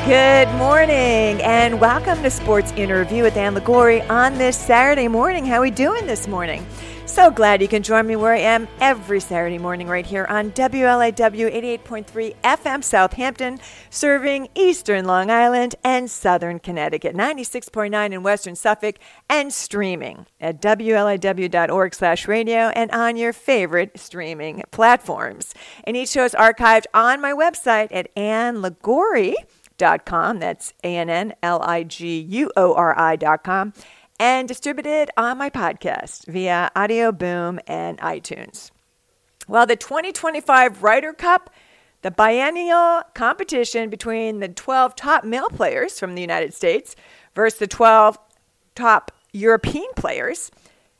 Good morning and welcome to Sports Interview with Ann Liguori on this Saturday morning. How are we doing this morning? So glad you can join me where I am every Saturday morning right here on WLIW 88.3 FM Southampton, serving Eastern Long Island and Southern Connecticut, 96.9 in Western Suffolk, and streaming at WLIW.org/radio and on your favorite streaming platforms. And each show is archived on my website at AnnLiguori.com. That's AnnLiguori.com. And distributed on my podcast via Audio Boom and iTunes. Well, the 2025 Ryder Cup, the biennial competition between the 12 top male players from the United States versus the 12 top European players,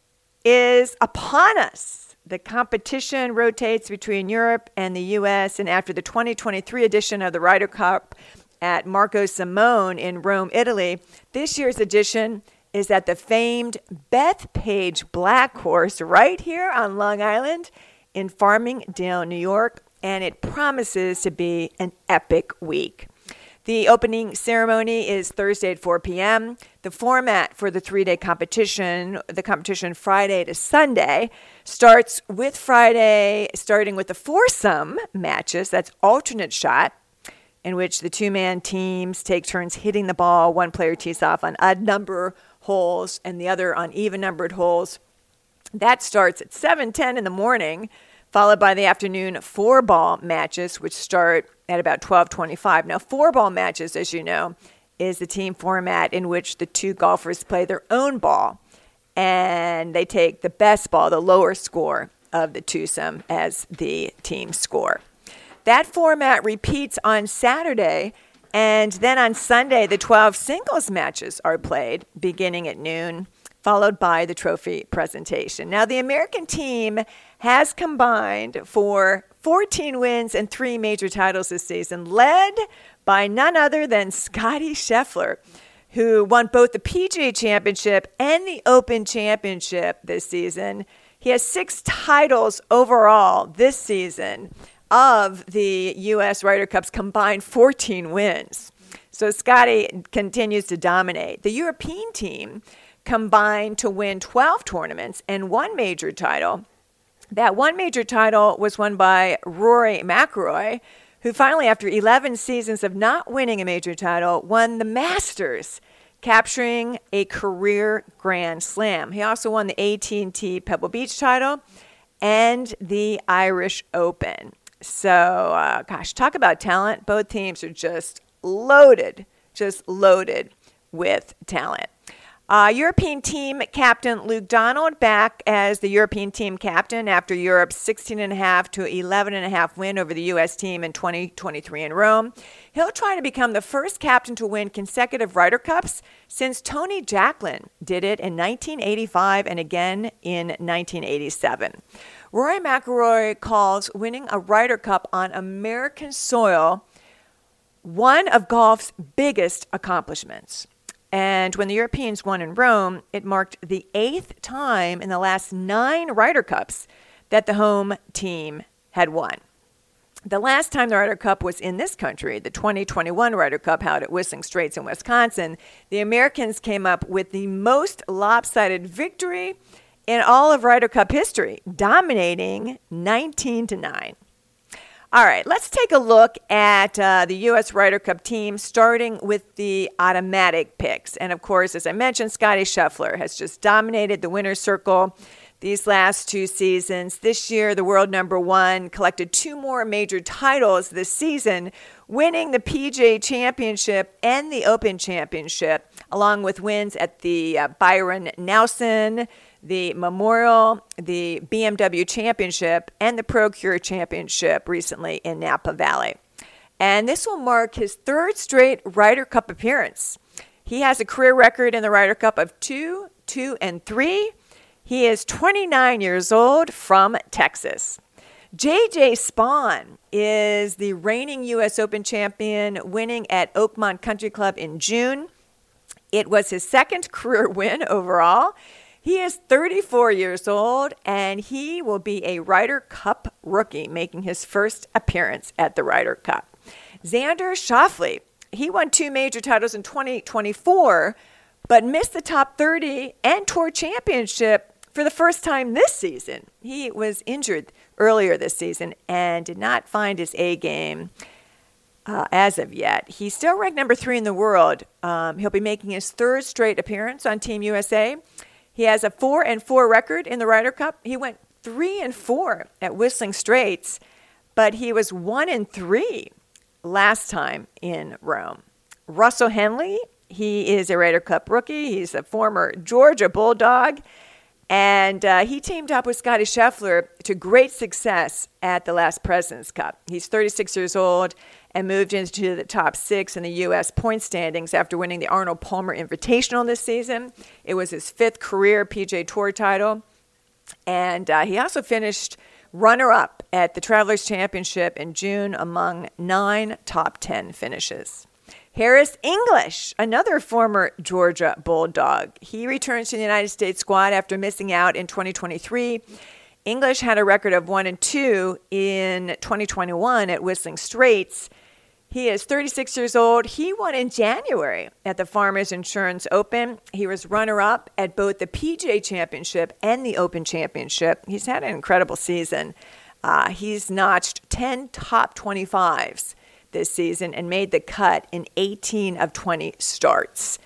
is upon us. The competition rotates between Europe and the U.S., and after the 2023 edition of the Ryder Cup at Marco Simone in Rome, Italy, this year's edition is at the famed Bethpage Black Course right here on Long Island in Farmingdale, New York, and it promises to be an epic week. The opening ceremony is Thursday at 4 p.m. The format for the three-day competition, the competition Friday to Sunday, starts with Friday, starting with the foursome matches, that's alternate shot, in which the two-man teams take turns hitting the ball. One player tees off on odd number holes and the other on even-numbered holes. That starts at 7:10 in the morning, followed by the afternoon four-ball matches, which start at about 12:25. Now, four-ball matches, as you know, is the team format in which the two golfers play their own ball, and they take the best ball, the lower score of the twosome, as the team score. That format repeats on Saturday, and then on Sunday, the 12 singles matches are played beginning at noon, followed by the trophy presentation. Now, the American team has combined for 14 wins and 3 major titles this season, led by none other than Scottie Scheffler, who won both the PGA Championship and the Open Championship this season. He has 6 titles overall this season of the U.S. Ryder Cup's combined 14 wins. So Scottie continues to dominate. The European team combined to win 12 tournaments and 1 major title. That 1 major title was won by Rory McIlroy, who finally, after 11 seasons of not winning a major title, won the Masters, capturing a career Grand Slam. He also won the AT&T Pebble Beach title and the Irish Open. So, talk about talent. Both teams are just loaded with talent. European team captain Luke Donald back as the European team captain after Europe's 16.5 to 11.5 win over the U.S. team in 2023 in Rome. He'll try to become the first captain to win consecutive Ryder Cups since Tony Jacklin did it in 1985 and again in 1987. Rory McIlroy calls winning a Ryder Cup on American soil one of golf's biggest accomplishments. And when the Europeans won in Rome, it marked the 8th time in the last 9 Ryder Cups that the home team had won. The last time the Ryder Cup was in this country, the 2021 Ryder Cup held at Whistling Straits in Wisconsin, the Americans came up with the most lopsided victory in all of Ryder Cup history, dominating 19-9. All right, let's take a look at the U.S. Ryder Cup team, starting with the automatic picks. And, of course, as I mentioned, Scottie Scheffler has just dominated the winner's circle these last 2 seasons. This year, the world number 1 collected 2 more major titles this season, winning the PGA Championship and the Open Championship, along with wins at the Byron Nelson, the Memorial, the BMW Championship, and the Procure Championship recently in Napa Valley. And this will mark his 3rd straight Ryder Cup appearance. He has a career record in the Ryder Cup of 2, 2, and 3. He is 29 years old from Texas. J.J. Spaun is the reigning U.S. Open champion, winning at Oakmont Country Club in June. It was his 2nd career win overall. He is 34 years old, and he will be a Ryder Cup rookie, making his first appearance at the Ryder Cup. Xander Schauffele He won 2 major titles in 2024, but missed the top 30 and Tour Championship for the first time this season. He was injured earlier this season and did not find his A game as of yet. He's still ranked number 3 in the world. He'll be making his 3rd straight appearance on Team USA. He has a 4-4 record in the Ryder Cup. He went 3-4 at Whistling Straits, but he was 1-3 last time in Rome. Russell Henley, he is a Ryder Cup rookie. He's a former Georgia Bulldog, and he teamed up with Scottie Scheffler to great success at the last President's Cup. He's 36 years old and moved into the top 6 in the U.S. point standings after winning the Arnold Palmer Invitational this season. It was his 5th career PGA Tour title, and he also finished runner-up at the Travelers Championship in June among 9 top 10 finishes. Harris English, another former Georgia Bulldog. He returns to the United States squad after missing out in 2023. English had a record of 1-2 in 2021 at Whistling Straits. He is 36 years old. He won in January at the Farmers Insurance Open. He was runner-up at both the PGA Championship and the Open Championship. He's had an incredible season. He's notched 10 top 25s this season and made the cut in 18 of 20 starts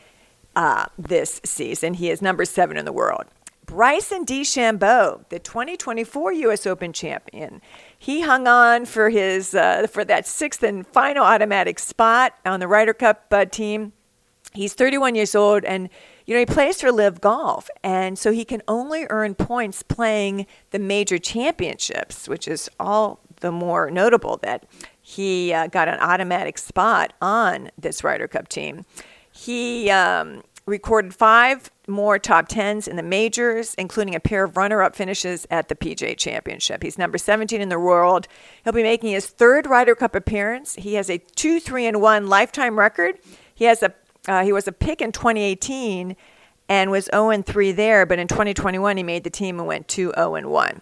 this season. He is number 7 in the world. Bryson DeChambeau, the 2024 U.S. Open champion. He hung on for his for that 6th and final automatic spot on the Ryder Cup team. He's 31 years old, and he plays for Live Golf, and so he can only earn points playing the major championships, which is all the more notable that he got an automatic spot on this Ryder Cup team. He recorded 5 more top 10s in the majors, including a pair of runner-up finishes at the PGA Championship. He's number 17 in the world. He'll be making his 3rd Ryder Cup appearance. He has a 2-3-1 lifetime record. He was a pick in 2018 and was 0-3 there, but in 2021 he made the team and went 2-0-1.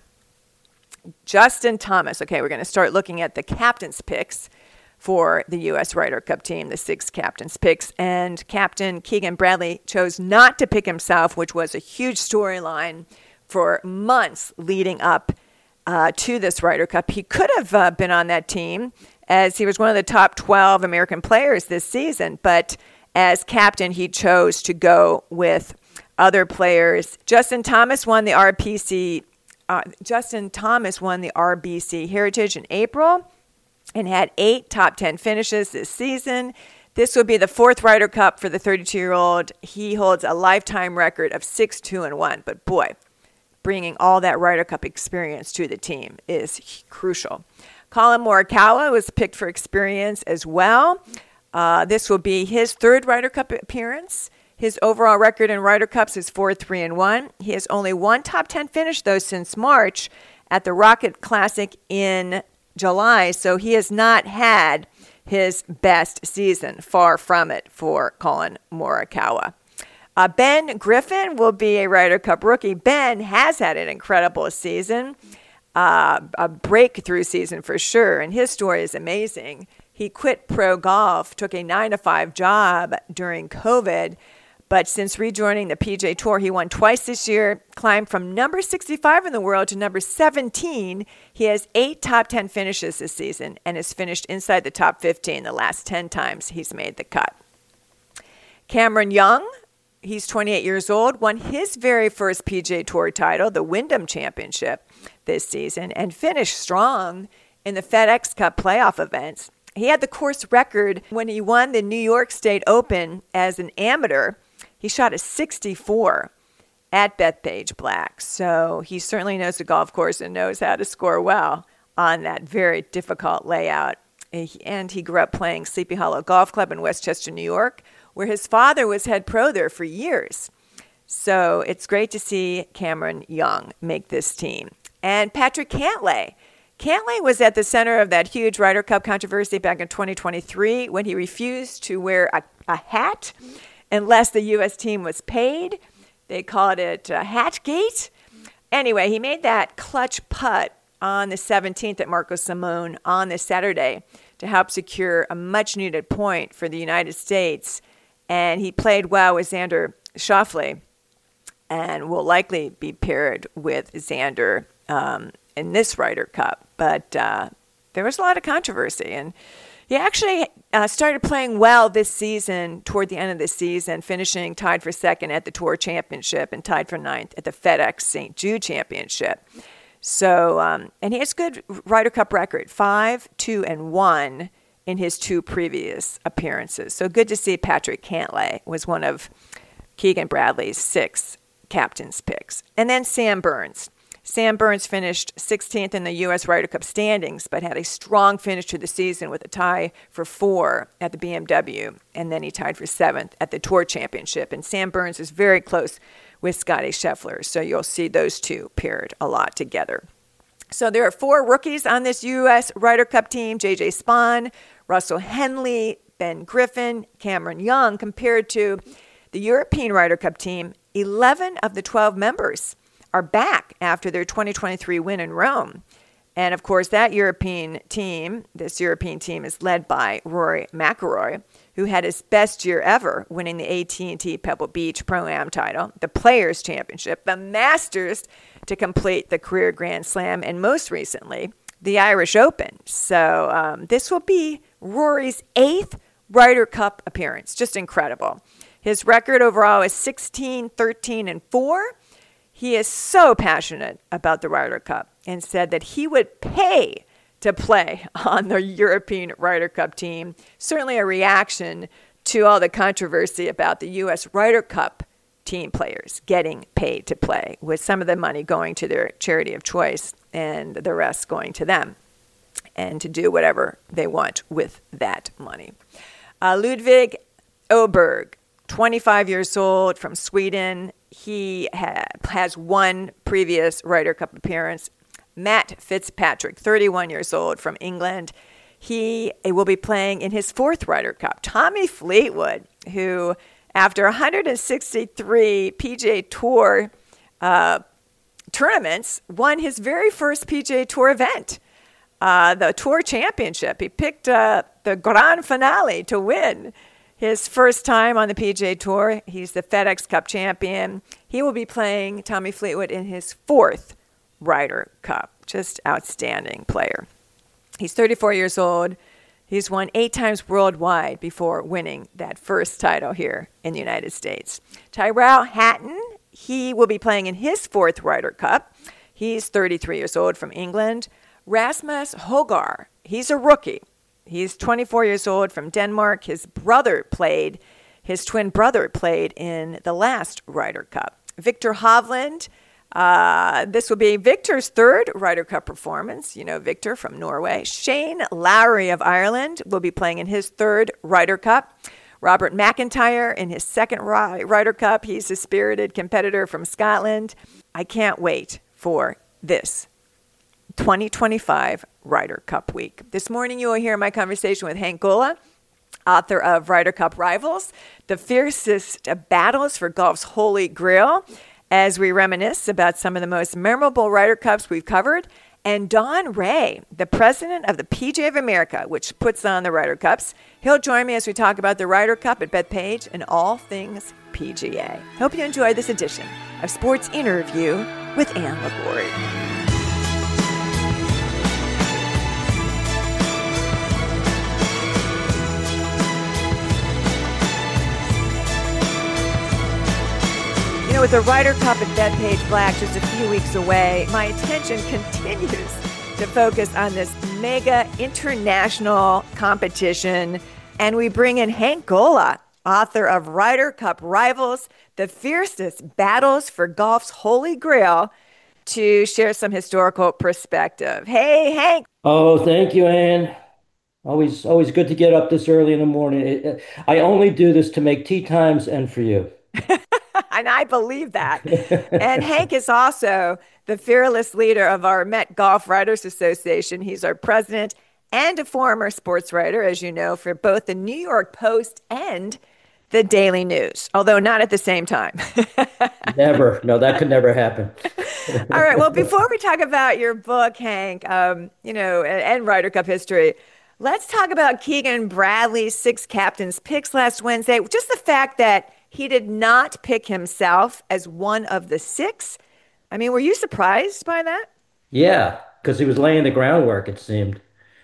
Justin Thomas. Okay, we're going to start looking at the captain's picks for the U.S. Ryder Cup team, the 6 captain's picks. And Captain Keegan Bradley chose not to pick himself, which was a huge storyline for months leading up to this Ryder Cup. He could have been on that team as he was one of the top 12 American players this season, but as captain, he chose to go with other players. Justin Thomas won the RBC Heritage in April and had 8 top 10 finishes this season. This will be the 4th Ryder Cup for the 32-year-old. He holds a lifetime record of 6-2-1. But boy, bringing all that Ryder Cup experience to the team is crucial. Colin Morikawa was picked for experience as well. This will be his 3rd Ryder Cup appearance. His overall record in Ryder Cups is 4-3-1. He has only 1 top 10 finish, though, since March at the Rocket Classic in July, so he has not had his best season. Far from it for Colin Morikawa. Ben Griffin will be a Ryder Cup rookie. Ben has had an incredible season, a breakthrough season for sure, and his story is amazing. He quit pro golf, took a 9-to-5 job during COVID, but since rejoining the PGA Tour, he won twice this year, climbed from number 65 in the world to number 17. He has 8 top 10 finishes this season and has finished inside the top 15 the last 10 times he's made the cut. Cameron Young, he's 28 years old, won his very first PGA Tour title, the Wyndham Championship, this season, and finished strong in the FedEx Cup playoff events. He had the course record when he won the New York State Open as an amateur. He shot a 64 at Bethpage Black, so he certainly knows the golf course and knows how to score well on that very difficult layout. And he grew up playing Sleepy Hollow Golf Club in Westchester, New York, where his father was head pro there for years. So it's great to see Cameron Young make this team. And Patrick Cantlay. Cantlay was at the center of that huge Ryder Cup controversy back in 2023 when he refused to wear a hat unless the U.S. team was paid. They called it Hatgate. Anyway, he made that clutch putt on the 17th at Marco Simone on this Saturday to help secure a much-needed point for the United States. And he played well with Xander Schauffele and will likely be paired with Xander in this Ryder Cup. But there was a lot of controversy. And he actually started playing well this season, toward the end of the season, finishing tied for second at the Tour Championship and tied for ninth at the FedEx St. Jude Championship. So, and he has a good Ryder Cup record, 5-2-1 in his 2 previous appearances. So good to see Patrick Cantlay was one of Keegan Bradley's 6 captain's picks. And then Sam Burns. Sam Burns finished 16th in the U.S. Ryder Cup standings, but had a strong finish to the season with a tie for 4 at the BMW, and then he tied for 7th at the Tour Championship. And Sam Burns is very close with Scottie Scheffler, so you'll see those two paired a lot together. So there are 4 rookies on this U.S. Ryder Cup team: J.J. Spahn, Russell Henley, Ben Griffin, Cameron Young, compared to the European Ryder Cup team. 11 of the 12 members are back after their 2023 win in Rome. And of course, this European team is led by Rory McIlroy, who had his best year ever, winning the AT&T Pebble Beach Pro-Am title, the Players' Championship, the Masters to complete the career Grand Slam, and most recently, the Irish Open. So this will be Rory's 8th Ryder Cup appearance. Just incredible. His record overall is 16-13-4. He is so passionate about the Ryder Cup and said that he would pay to play on the European Ryder Cup team. Certainly a reaction to all the controversy about the U.S. Ryder Cup team players getting paid to play, with some of the money going to their charity of choice and the rest going to them and to do whatever they want with that money. Ludvig Åberg, 25 years old, from Sweden. He has 1 previous Ryder Cup appearance. Matt Fitzpatrick, 31 years old, from England. He will be playing in his 4th Ryder Cup. Tommy Fleetwood, who after 163 PGA Tour tournaments, won his very first PGA Tour event, the Tour Championship. He picked the Grand Finale to win. His first time on the PGA Tour. He's the FedEx Cup champion. He will be playing, Tommy Fleetwood, in his 4th Ryder Cup. Just outstanding player. He's 34 years old. He's won 8 times worldwide before winning that first title here in the United States. Tyrrell Hatton, he will be playing in his 4th Ryder Cup. He's 33 years old, from England. Rasmus Højgaard, he's a rookie. He's 24 years old, from Denmark. His twin brother played in the last Ryder Cup. Viktor Hovland, this will be Victor's 3rd Ryder Cup performance. You know Victor from Norway. Shane Lowry of Ireland will be playing in his 3rd Ryder Cup. Robert McIntyre in his 2nd Ryder Cup. He's a spirited competitor from Scotland. I can't wait for this 2025 Ryder Cup week. This morning you will hear my conversation with Hank Gola, author of Ryder Cup Rivals, the fiercest battles for golf's holy grail, as we reminisce about some of the most memorable Ryder Cups we've covered, and Don Ray, the president of the PGA of America, which puts on the Ryder Cups. He'll join me as we talk about the Ryder Cup at Bethpage and all things PGA. Hope you enjoy this edition of Sports Interview with Ann Liguori. You know, with the Ryder Cup at Bethpage Black just a few weeks away, my attention continues to focus on this mega international competition. And we bring in Hank Gola, author of Ryder Cup Rivals, the fiercest battles for golf's holy grail, to share some historical perspective. Hey, Hank. Oh, thank you, Anne. Always good to get up this early in the morning. I only do this to make tea times and for you. And I believe that. And Hank is also the fearless leader of our Met Golf Writers Association. He's our president and a former sports writer, as you know, for both the New York Post and the Daily News, although not at the same time. Never. No, that could never happen. All right. Well, before we talk about your book, Hank, and Ryder Cup history, Let's talk about Keegan Bradley's six captains picks last Wednesday. Just the fact that he did not pick himself as one of the six. I mean, were you surprised by that? Yeah, because he was laying the groundwork, it seemed.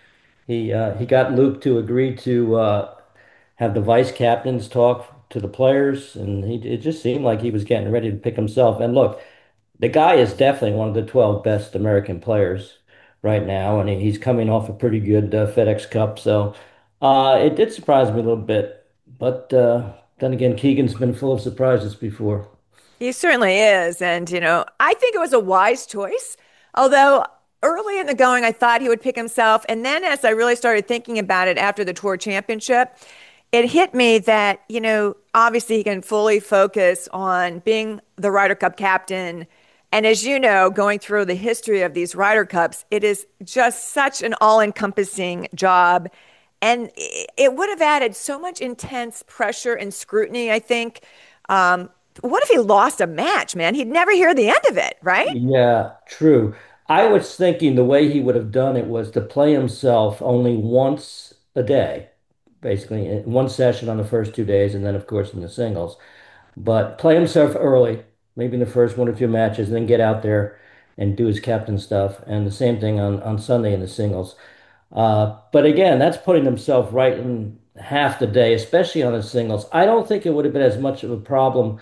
He got Luke to agree to have the vice captains talk to the players, and it just seemed like he was getting ready to pick himself. And look, the guy is definitely one of the 12 best American players right now, and he's coming off a pretty good FedEx Cup. So it did surprise me a little bit, but then again, Keegan's been full of surprises before. He certainly is. And, I think it was a wise choice. Although early in the going, I thought he would pick himself. And then as I really started thinking about it after the tour championship, it hit me that, obviously he can fully focus on being the Ryder Cup captain. And as you know, going through the history of these Ryder Cups, it is just such an all-encompassing job. And it would have added so much intense pressure and scrutiny, I think. What if he lost a match, man? He'd never hear the end of it, right? Yeah, true. I was thinking the way he would have done it was to play himself only once a day, basically in one session on the first 2 days, and then of course in the singles. But play himself early, maybe in the first one or two matches, and then get out there and do his captain stuff. And the same thing on Sunday in the singles. But again, that's putting himself right in half the day, especially on the singles. I don't think it would have been as much of a problem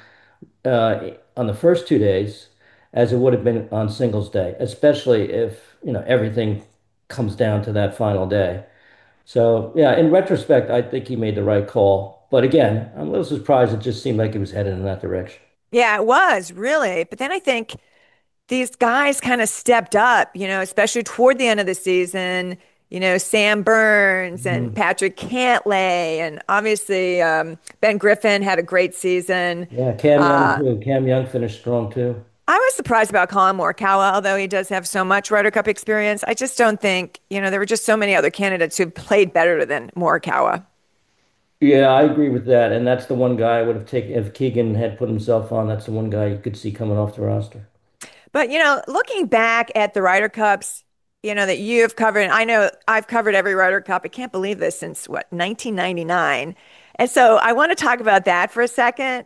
on the first 2 days as it would have been on singles day, especially if, everything comes down to that final day. So, yeah, in retrospect, I think he made the right call. But again, I'm a little surprised it just seemed like he was headed in that direction. Yeah, it was really. But then I think these guys kind of stepped up, especially toward the end of the season. Sam Burns and Mhm. Patrick Cantlay, and obviously Ben Griffin had a great season. Yeah, Cam Young Uh, too. Cam Young finished strong too. I was surprised about Colin Morikawa, although he does have so much Ryder Cup experience. I just don't think, there were just so many other candidates who played better than Morikawa. Yeah, I agree with that. And that's the one guy I would have taken if Keegan had put himself on. That's the one guy you could see coming off the roster. But, looking back at the Ryder Cups, that you've covered, and I know I've covered every Ryder Cup. I can't believe this since what, 1999. And so I want to talk about that for a second.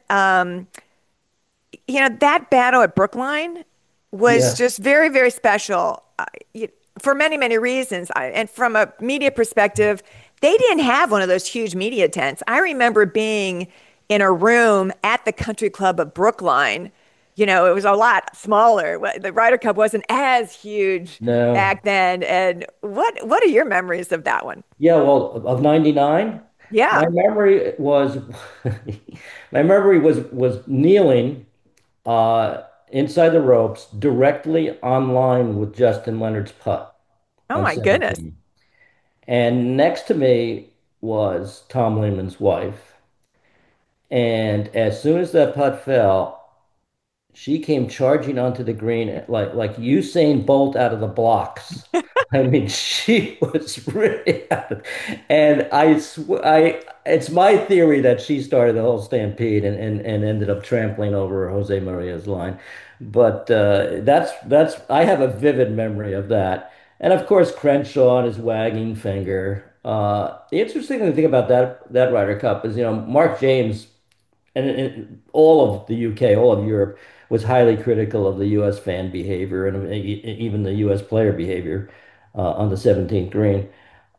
That battle at Brookline was Yeah. just very, very special for many, many reasons. And from a media perspective, they didn't have one of those huge media tents. I remember being in a room at the Country Club of Brookline. It was a lot smaller. The Ryder Cup wasn't as huge No. back then. And what are your memories of that one? Yeah, well, of 99, my Yeah. memory was my memory was kneeling inside the ropes directly online with Justin Leonard's putt Oh on my goodness. 17. And next to me was Tom Lehman's wife. And as soon as that putt fell, she came charging onto the green like Usain Bolt out of the blocks. I mean, she was really out of, and I it's my theory that she started the whole stampede and ended up trampling over Jose Maria's line. But that's I have a vivid memory of that. And of course, Crenshaw and his wagging finger. The interesting thing about that Ryder Cup is, Mark James and all of the UK, all of Europe was highly critical of the US fan behavior and even the US player behavior on the 17th green.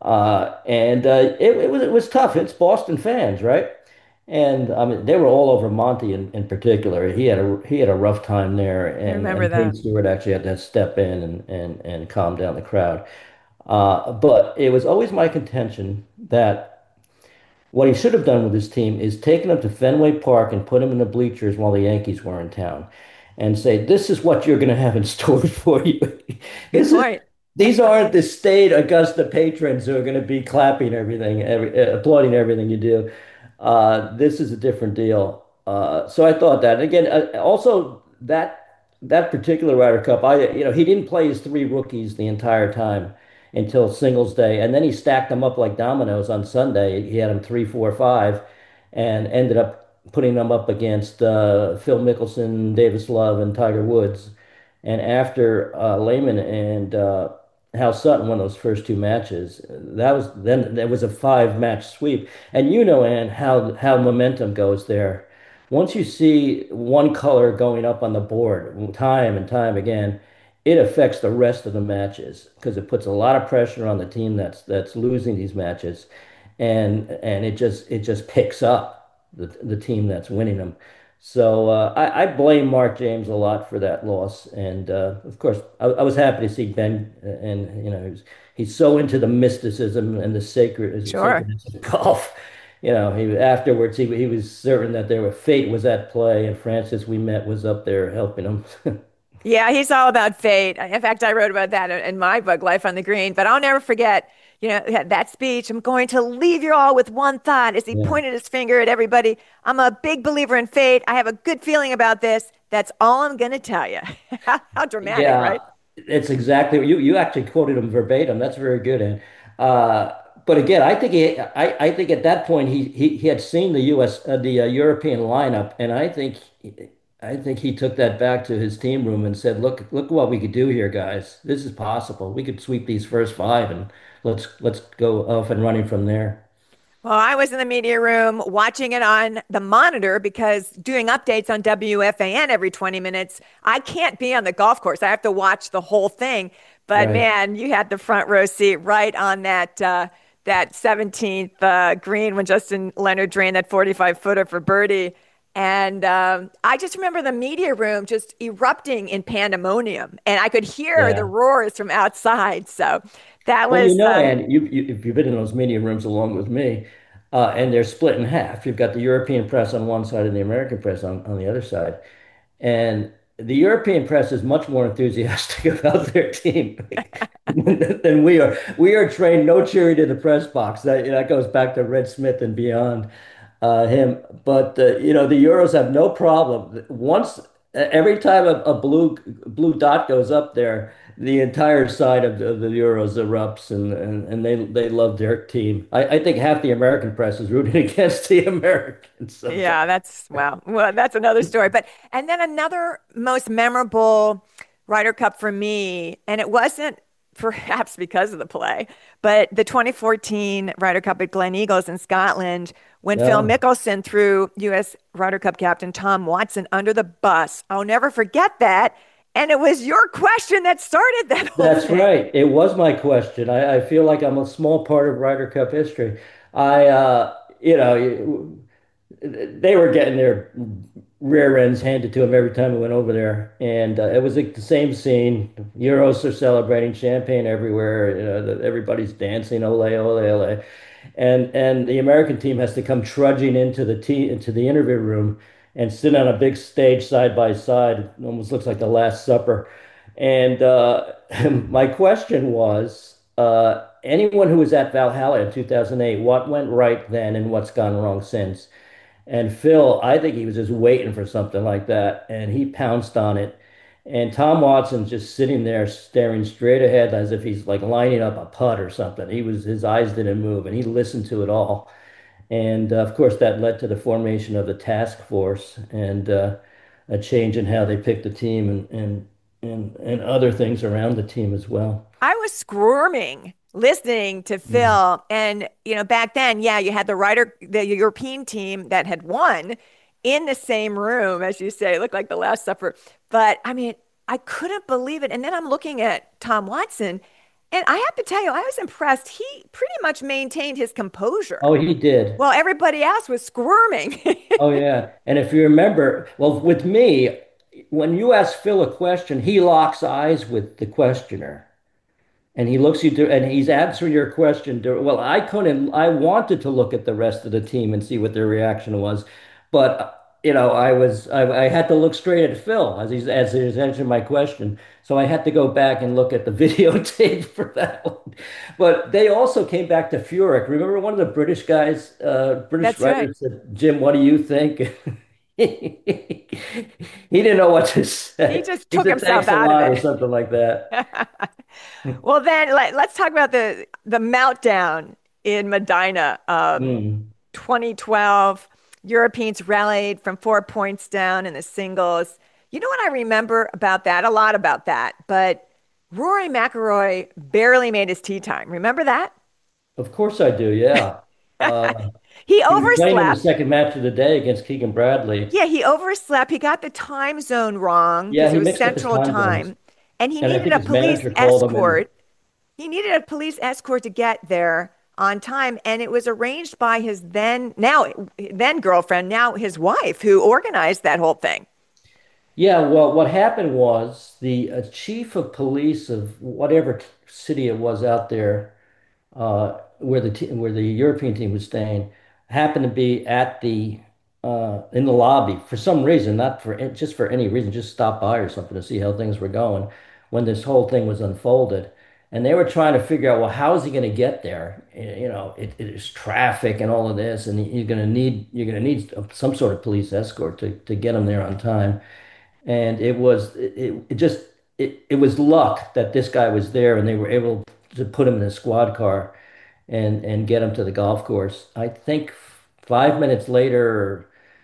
And it was tough. It's Boston fans, right? And I mean, they were all over Monty in particular. He had a rough time there, I remember and Payne that. Stewart actually had to step in and calm down the crowd. But it was always my contention that what he should have done with his team is taken them to Fenway Park and put them in the bleachers while the Yankees were in town and say, this is what you're going to have in store for you. Good This is point. These aren't the staid Augusta patrons who are going to be clapping everything, applauding everything you do. This is a different deal. So I thought that. And again, also that particular Ryder Cup, he didn't play his three rookies the entire time until singles day, and then he stacked them up like dominoes on Sunday. He had them three, four, five, and ended up putting them up against Phil Mickelson, Davis Love, and Tiger Woods. And after Lehman and Hal Sutton won those first two matches. That was then there was a five-match sweep. And you know, Ann, how momentum goes there. Once you see one color going up on the board time and time again, it affects the rest of the matches because it puts a lot of pressure on the team that's losing these matches, and it just picks up the team that's winning them. So I blame Mark James a lot for that loss, and of course I was happy to see Ben, and he's so into the mysticism and the Sure. sacredness of golf. He afterwards he was certain that fate was at play, and Francis we met was up there helping him. Yeah, he's all about fate. In fact, I wrote about that in my book, Life on the Green. But I'll never forget, that speech. I'm going to leave you all with one thought as he Yeah. pointed his finger at everybody. I'm a big believer in fate. I have a good feeling about this. That's all I'm going to tell you. How dramatic, Yeah, right? it's exactly you actually quoted him verbatim. That's very good. And uh, but again, I think at that point he had seen the U.S. The European lineup, and I think he took that back to his team room and said, "Look what we could do here, guys. This is possible. We could sweep these first five, and let's go off and running from there." Well, I was in the media room watching it on the monitor because doing updates on WFAN every 20 minutes, I can't be on the golf course. I have to watch the whole thing. But Right. man, you had the front row seat right on that 17th green when Justin Leonard drained that 45 footer for birdie. And I just remember the media room just erupting in pandemonium, and I could hear the Yeah. roars from outside. So that Well, was Ann, if you've been in those media rooms along with me, and they're split in half. You've got the European press on one side and the American press on the other side. And the European press is much more enthusiastic about their team than we are. We are trained no cheering to the press box. That goes back to Red Smith and beyond him. But the Euros have no problem. Every time a blue dot goes up there, the entire side of the Euros erupts, and they love their team. I think half the American press is rooting against the Americans sometimes. Yeah, that's wow. Well, that's another story. But and then another most memorable Ryder Cup for me, and it wasn't perhaps because of the play, but the 2014 Ryder Cup at Glen Eagles in Scotland when Phil No. Mickelson threw U.S. Ryder Cup captain Tom Watson under the bus. I'll never forget that. And it was your question that started that whole That's thing. right. It was my question. I feel like I'm a small part of Ryder Cup history. They were getting their rear ends handed to them every time we went over there, and it was like the same scene. Euros are celebrating, champagne everywhere. Everybody's dancing, ole ole ole, and the American team has to come trudging into the interview room and sit on a big stage side by side. It almost looks like the Last Supper. And my question was, anyone who was at Valhalla in 2008, what went right then and what's gone wrong since? And Phil, I think he was just waiting for something like that, and he pounced on it. And Tom Watson's just sitting there staring straight ahead as if he's like lining up a putt or something. His eyes didn't move, and he listened to it all. And of course, that led to the formation of the task force and a change in how they picked the team and other things around the team as well. I was squirming listening to Mm. Phil. And, back then, yeah, you had the European team that had won in the same room, as you say, it looked like the Last Supper. But I mean, I couldn't believe it. And then I'm looking at Tom Watson, and I have to tell you, I was impressed. He pretty much maintained his composure Oh, he did. while everybody else was squirming. Oh, yeah. And if you remember, well, with me, when you ask Phil a question, he locks eyes with the questioner. And he looks you and he's answering your question. Well, I couldn't, I wanted to look at the rest of the team and see what their reaction was. But, I had to look straight at Phil as he's answering my question. So I had to go back and look at the videotape for that one. But they also came back to Furyk. Remember one of the British guys, British That's right. writers said, Jim, what do you think? He didn't know what to He say. just He took said, himself thanks a out of lot or it. something like that. Well, then let's talk about the meltdown in Medina. Mm. 2012, Europeans rallied from 4 points down in the singles. You know what I remember about that? A lot about that. But Rory McIlroy barely made his tee time. Remember that? Of course I do, yeah. Uh, He he was playing in the overslept. second match of the day against Keegan Bradley. Yeah, he overslept. He got the time zone wrong Yeah, because it he was mixed up his Central time zones. Time, and he And I needed think a his police manager called him and escort. He needed a police escort to get there on time, and it was arranged by his then girlfriend, now his wife, who organized that whole thing. yeah, well, what happened was the chief of police of whatever city it was out there, where the European team was staying, happened to be at the in the lobby for some reason, not for just for any reason, just stop by or something to see how things were going when this whole thing was unfolded. And they were trying to figure out, well, how is he going to get there? You know, it is traffic and all of this, and you're going to need some sort of police escort to get him there on time. And it just it was luck that this guy was there and they were able to put him in a squad car and get him to the golf course. I think 5 minutes later,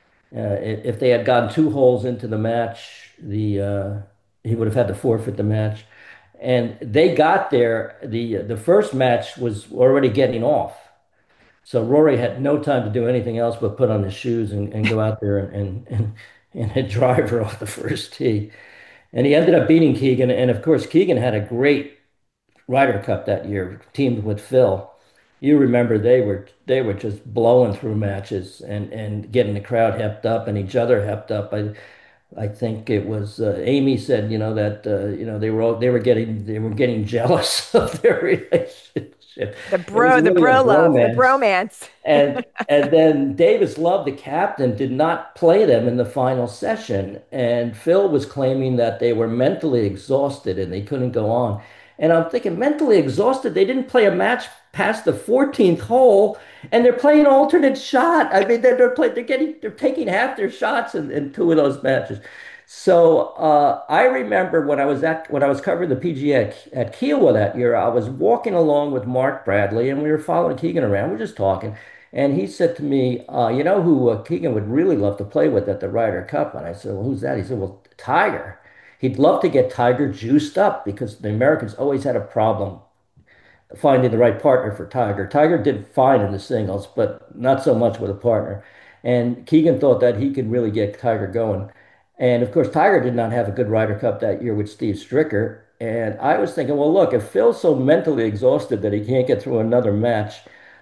if they had gotten two holes into the match, the he would have had to forfeit the match. And they got there. The first match was already getting off. So Rory had no time to do anything else but put on his shoes and go out there and hit driver off the first tee. And he ended up beating Keegan. And of course, Keegan had a great Ryder Cup that year, teamed with Phil. You remember they were just blowing through matches and getting the crowd hepped up and each other hepped up. I think it was Amy said, that they were getting jealous of their relationship. It was The really a bro love, the bromance. bromance. And then Davis Love, the captain, did not play them in the final session. And Phil was claiming that they were mentally exhausted and they couldn't go on. And I'm thinking, mentally exhausted? They didn't play a match past the 14th hole, and they're playing alternate shot. I mean, they're taking half their shots in two of those matches. So I remember when I was covering the PGA at Kiowa that year, I was walking along with Mark Bradley, and we were following Keegan around. We're just talking, and he said to me, "You know who Keegan would really love to play with at the Ryder Cup?" And I said, "Well, who's that?" He said, "Well, Tiger. He'd love to get Tiger juiced up because the Americans always had a problem finding the right partner for Tiger. Tiger did fine in the singles, but not so much with a partner. And Keegan thought that he could really get Tiger going. And of course, Tiger did not have a good Ryder Cup that year with Steve Stricker. And I was thinking, well, look, if Phil's so mentally exhausted that he can't get through another match,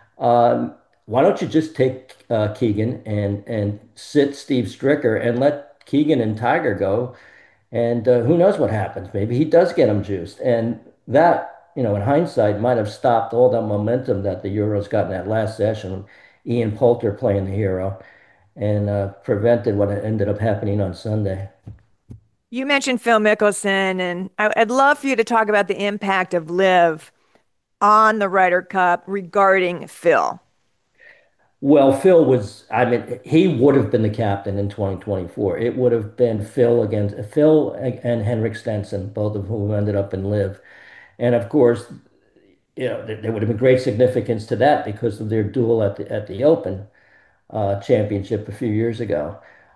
why don't you just take Keegan and sit Steve Stricker and let Keegan and Tiger go? And who knows what happens? Maybe he does get him juiced. And that, in hindsight, might have stopped all that momentum that the Euros got in that last session. Ian Poulter playing the hero and prevented what ended up happening on Sunday. You mentioned Phil Mickelson, and I'd love for you to talk about the impact of Live on the Ryder Cup regarding Phil. Well, I mean, he would have been the captain in 2024. It would have been Phil and Henrik Stenson, both of whom ended up in Live. And of course, there would have been great significance to that because of their duel at the Open Championship a few years ago.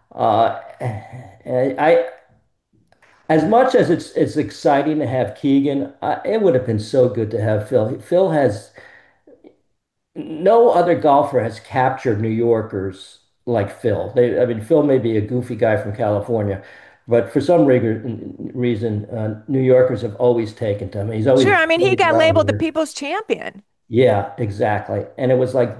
I as much as it's exciting to have Keegan, it would have been so good to have Phil. Phil has no other golfer has captured New Yorkers like Phil. I mean, Phil may be a goofy guy from California, but for some reason, New Yorkers have always taken to him. He's Sure, I mean, he always got around labeled the here. people's champion. Yeah, exactly. And it was like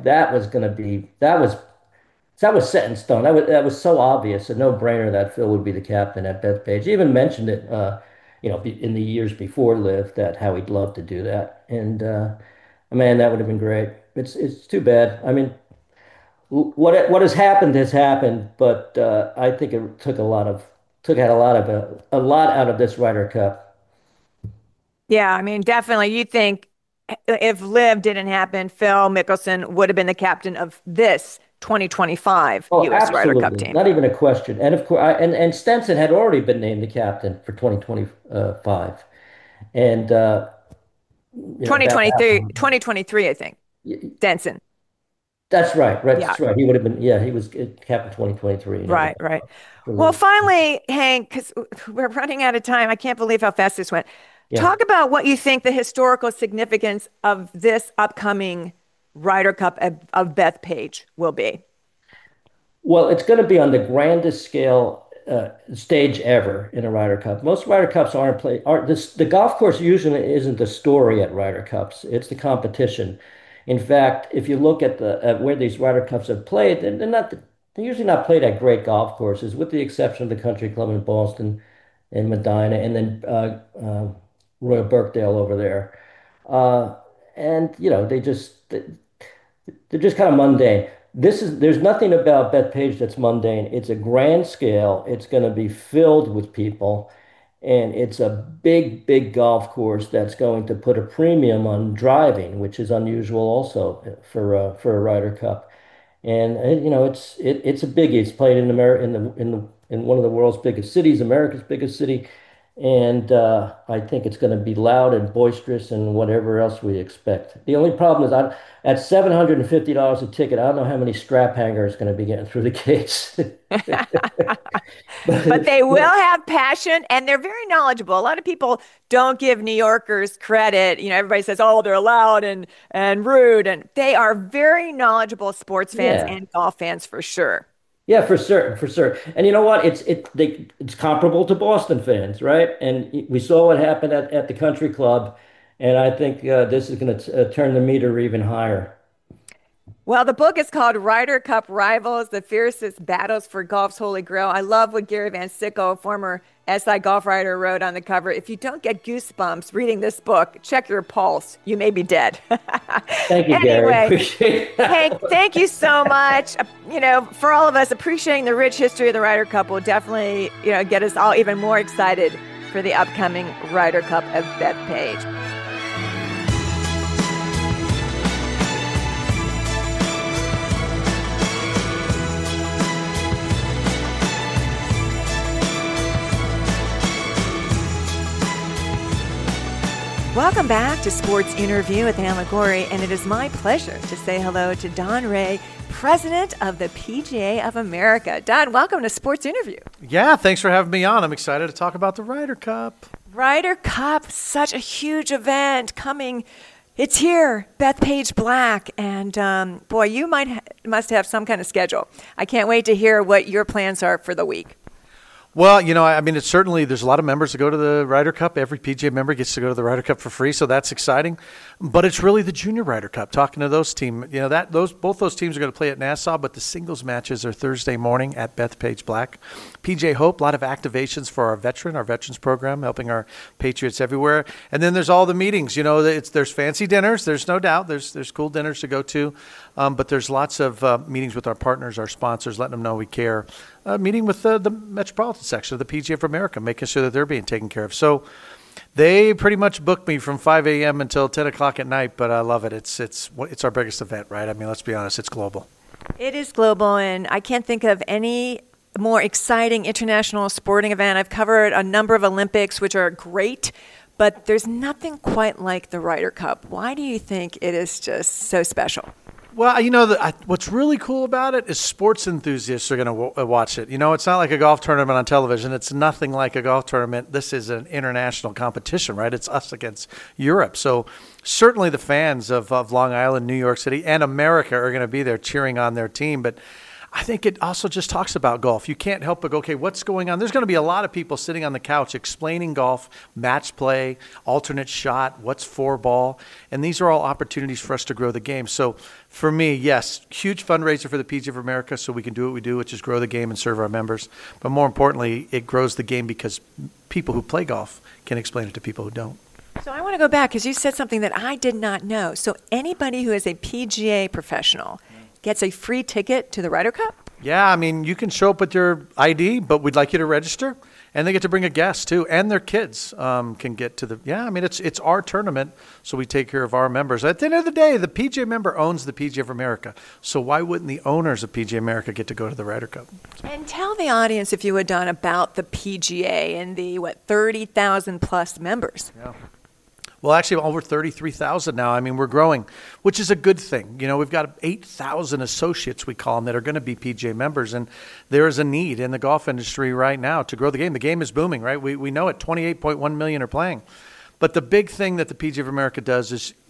that was set in stone. That was so obvious, a no-brainer that Phil would be the captain at Bethpage. He even mentioned it, in the years before Live that how he'd love to do that. And man, that would have been great. It's too bad. I mean, what has happened, but I think it took out a lot out of this Ryder Cup. Yeah, I mean, definitely. You think if Live didn't happen, Phil Mickelson would have been the captain of this 2025 Oh, U.S. Ryder Cup absolutely. team. Not even a question. And of course, and Stenson had already been named the captain for 2025. And that 2023, happened. 2023, I think. Denson. That's right. Right. Yeah, That's right. He would have been, yeah, he was captain 2023. He never right, got right. for Well, Liv. finally, Hank, because we're running out of time. I can't believe how fast this went. Yeah. Talk about what you think the historical significance of this upcoming Ryder Cup of Bethpage will be. Well, it's going to be on the grandest scale stage ever in a Ryder Cup. Most Ryder Cups aren't played. Aren't this, the golf course usually isn't the story at Ryder Cups. It's the competition. In fact, if you look at the at where these Ryder Cups are played, they're not. They're usually not played at great golf courses, with the exception of the Country Club in Boston and Medina, and then Royal Birkdale over there. Uh, and they're just kind of mundane. There's nothing about Bethpage that's mundane. It's a grand scale. It's going to be filled with people, and it's a big, big golf course that's going to put a premium on driving, which is unusual also for a Ryder Cup. And it's a biggie. It's played in America in one of the world's biggest cities, America's biggest city, and I think it's going to be loud and boisterous and whatever else we expect. The only problem is at $750 a ticket, I don't know how many strap hangers are going to be getting through the gates. But they will But have passion and they're very knowledgeable. A lot of people don't give New Yorkers credit. Everybody says, "Oh, they're loud and rude," and they are very knowledgeable sports fans yeah. and golf fans for sure. Yeah, for certain, for certain. And you know what? It's comparable to Boston fans, right? And we saw what happened at the Country Club, and I think this is going to turn the meter even higher. Well, the book is called Ryder Cup Rivals, The Fiercest Battles for Golf's Holy Grail. I love what Gary Van Sickle, former SI golf writer, wrote on the cover. If you don't get goosebumps reading this book, check your pulse. You may be dead. Thank you, Gary. Anyway, Appreciate Hank, it. thank you so much. For all of us, appreciating the rich history of the Ryder Cup will definitely, get us all even more excited for the upcoming Ryder Cup of Bethpage. Welcome back to Sports Interview with Ann Liguori, and it is my pleasure to say hello to Don Ray, President of the PGA of America. Don, welcome to Sports Interview. Yeah, thanks for having me on. I'm excited to talk about the Ryder Cup. Ryder Cup, such a huge event coming. It's here, Bethpage Black, and boy, you must have some kind of schedule. I can't wait to hear what your plans are for the week. Well, it's certainly, there's a lot of members that go to the Ryder Cup. Every PGA member gets to go to the Ryder Cup for free, so that's exciting. But it's really the Junior Ryder Cup. Talking to those teams, both those teams are going to play at Nassau, but the singles matches are Thursday morning at Bethpage Black. PJ Hope, a lot of activations for our veterans program, helping our patriots everywhere. And then there's all the meetings. There's fancy dinners. There's no doubt. There's cool dinners to go to, but there's lots of meetings with our partners, our sponsors, letting them know we care. Meeting with the metropolitan section of the PGA of America, making sure that they're being taken care of. So they pretty much booked me from 5 a.m. until 10 o'clock at night, but I love it. It's our biggest event, right? I mean, let's be honest, it's global. It is global, and I can't think of any more exciting international sporting event. I've covered a number of Olympics, which are great, but there's nothing quite like the Ryder Cup. Why do you think it is just so special? Well, what's really cool about it is sports enthusiasts are going to watch it. It's not like a golf tournament on television. It's nothing like a golf tournament. This is an international competition, right? It's us against Europe. So certainly the fans of Long Island, New York City, and America are going to be there cheering on their team. But I think it also just talks about golf. You can't help but go, okay, what's going on? There's going to be a lot of people sitting on the couch explaining golf, match play, alternate shot, what's four ball. And these are all opportunities for us to grow the game. So for me, yes, huge fundraiser for the PGA of America so we can do what we do, which is grow the game and serve our members. But more importantly, it grows the game because people who play golf can explain it to people who don't. So I want to go back because you said something that I did not know. So anybody who is a PGA professional gets a free ticket to the Ryder Cup? Yeah, you can show up with your ID, but we'd like you to register. And they get to bring a guest, too, and their kids can get to the – it's our tournament, so we take care of our members. At the end of the day, the PGA member owns the PGA of America. So why wouldn't the owners of PGA America get to go to the Ryder Cup? And tell the audience, if you would, Don, about the PGA and the, 30,000-plus members. Yeah. Well, actually, over 33,000 now. We're growing, which is a good thing. We've got 8,000 associates, we call them, that are going to be PGA members. And there is a need in the golf industry right now to grow the game. The game is booming, right? We know it. 28.1 million are playing. But the big thing that the PGA of America does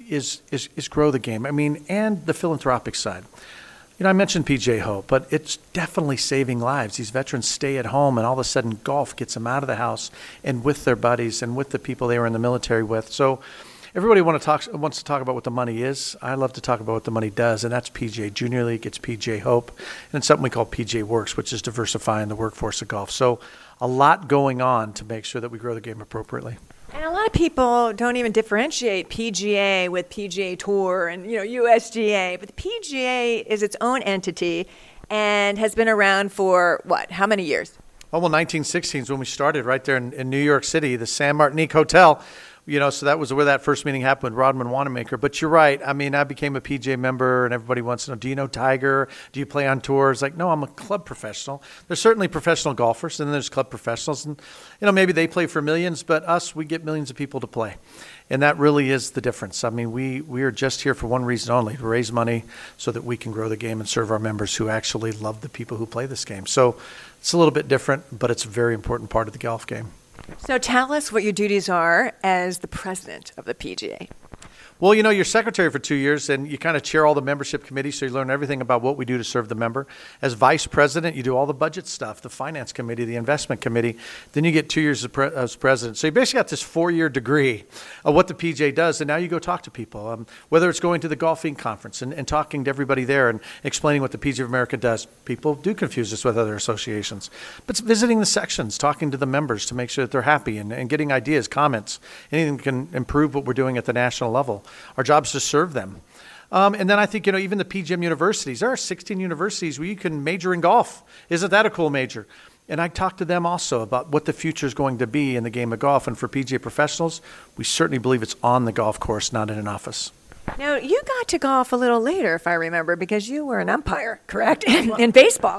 is grow the game. I mean, and the philanthropic side. You know, I mentioned PGA Hope, but it's definitely saving lives. These veterans stay at home, and all of a sudden golf gets them out of the house and with their buddies and with the people they were in the military with. So everybody wants to talk about what the money is. I love to talk about what the money does, and that's PGA Junior League, it's PGA Hope, and it's something we call PGA Works, which is diversifying the workforce of golf. So a lot going on to make sure that we grow the game appropriately. And a lot of people don't even differentiate PGA with PGA Tour and, USGA. But the PGA is its own entity and has been around for, how many years? Oh, well, 1916 is when we started right there in New York City, the San Martinique Hotel. So that was where that first meeting happened with Rodman Wanamaker. But you're right. I mean, I became a PGA member, and everybody wants to know, do you know Tiger? Do you play on tours? Like, no, I'm a club professional. There's certainly professional golfers, and then there's club professionals. And, maybe they play for millions, but us, we get millions of people to play. And that really is the difference. I mean, we are just here for one reason only, to raise money so that we can grow the game and serve our members who actually love the people who play this game. So it's a little bit different, but it's a very important part of the golf game. So tell us what your duties are as the president of the PGA. Well, you're secretary for 2 years, and you kind of chair all the membership committees, so you learn everything about what we do to serve the member. As vice president, you do all the budget stuff, the finance committee, the investment committee. Then you get 2 years as president. So you basically got this 4-year degree of what the PGA does, and now you go talk to people, whether it's going to the Golfing Conference and talking to everybody there and explaining what the PGA of America does. People do confuse us with other associations. But it's visiting the sections, talking to the members to make sure that they're happy and getting ideas, comments, anything that can improve what we're doing at the national level. Our job is to serve them. And then I think, even the PGM universities, there are 16 universities where you can major in golf. Isn't that a cool major? And I talked to them also about what the future is going to be in the game of golf. And for PGA professionals, we certainly believe it's on the golf course, not in an office. Now, you got to golf a little later, if I remember, because you were an umpire, correct, in baseball.